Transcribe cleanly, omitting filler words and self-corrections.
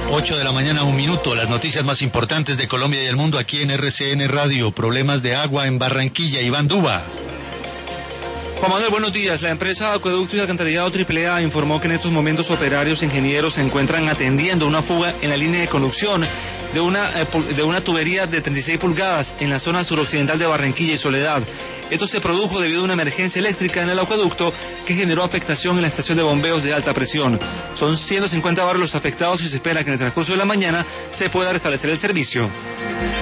8 de la mañana, 1 minuto. Las noticias más importantes de Colombia y el mundo aquí en RCN Radio. Problemas de agua en Barranquilla. Iván Duba. Juan Manuel, buenos días. La empresa Acueducto y Alcantarillado AAA informó que en estos momentos operarios e ingenieros se encuentran atendiendo una fuga en la línea de conducción de una tubería de 36 pulgadas en la zona suroccidental de Barranquilla y Soledad. Esto se produjo debido a una emergencia eléctrica en el acueducto que generó afectación en la estación de bombeos de alta presión. Son 150 barrios los afectados y se espera que en el transcurso de la mañana se pueda restablecer el servicio.